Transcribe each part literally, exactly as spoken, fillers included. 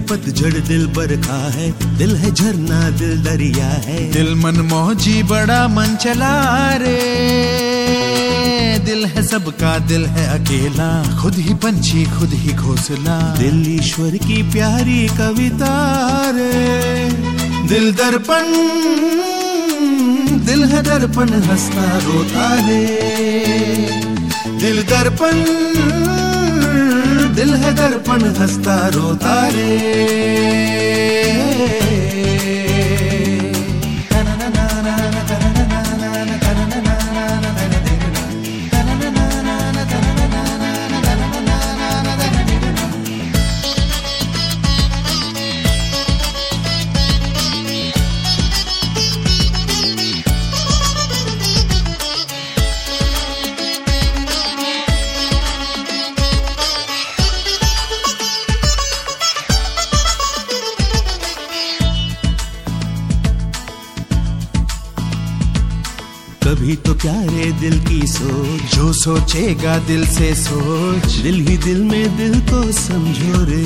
पतझड़ दिल बरखा है, दिल है झरना दिल दरिया है। दिल मन मौजी बड़ा मन चला रे, दिल है सबका दिल है अकेला, खुद ही पंछी खुद ही घोंसला। दिल ईश्वर की प्यारी कविता रे। दिल दर्पण दिल है दर्पण हंसता रोता रे। दिल दर्पण दिल है दर्पण हंसता रोता रे। कभी तो प्यारे दिल की सोच, जो सोचेगा दिल से सोच। दिल ही दिल में दिल को समझो रे।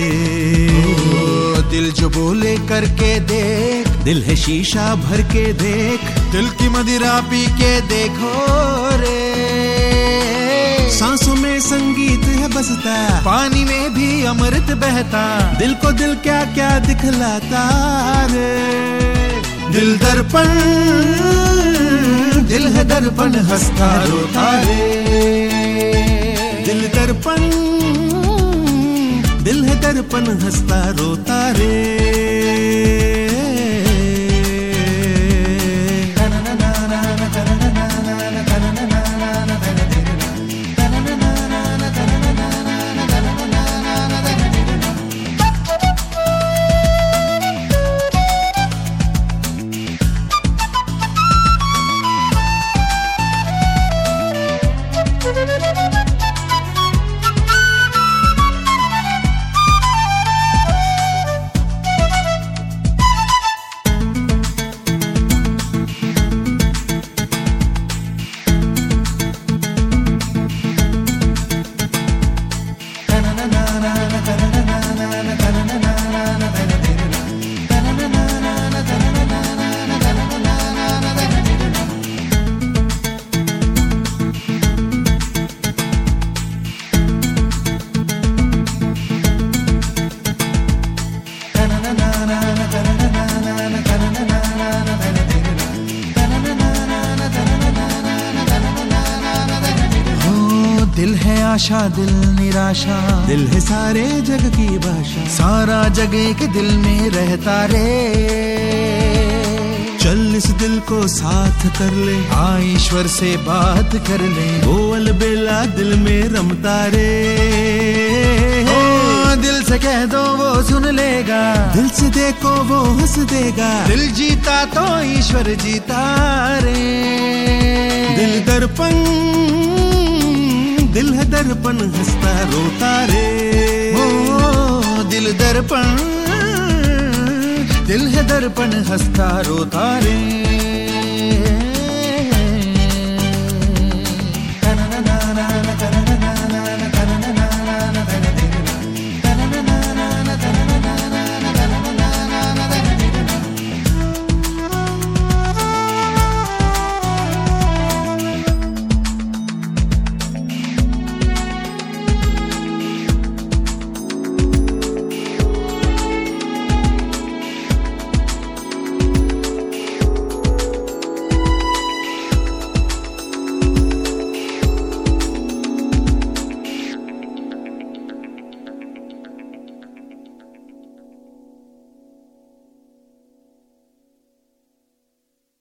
ओ, दिल जो बोले करके देख, दिल है शीशा भर के देख। दिल की मदिरा पी के देखो रे। सांसों में संगीत है बसता, पानी में भी अमृत बहता। दिल को दिल क्या क्या दिखलाता रे। दिल दर्पण दिल है दर्पण हंसता रोता रे। दिल दर्पण दिल है दर्पण हंसता रोता रे। दिल है आशा दिल निराशा, दिल है सारे जग की भाषा। सारा जग एक दिल में रहता रे। चल इस दिल को साथ कर ले, हाँ ईश्वर से बात कर ले। वो अलबेला दिल में रमता रे। ओ, दिल से कह दो वो सुन लेगा, दिल से देखो वो हंस देगा। दिल जीता तो ईश्वर जीता रे। दिल दर्पण दिल है दर्पण हंसता रोता रे। ओ, दिल दर्पण दिल है दर्पण हंसता रोता रे।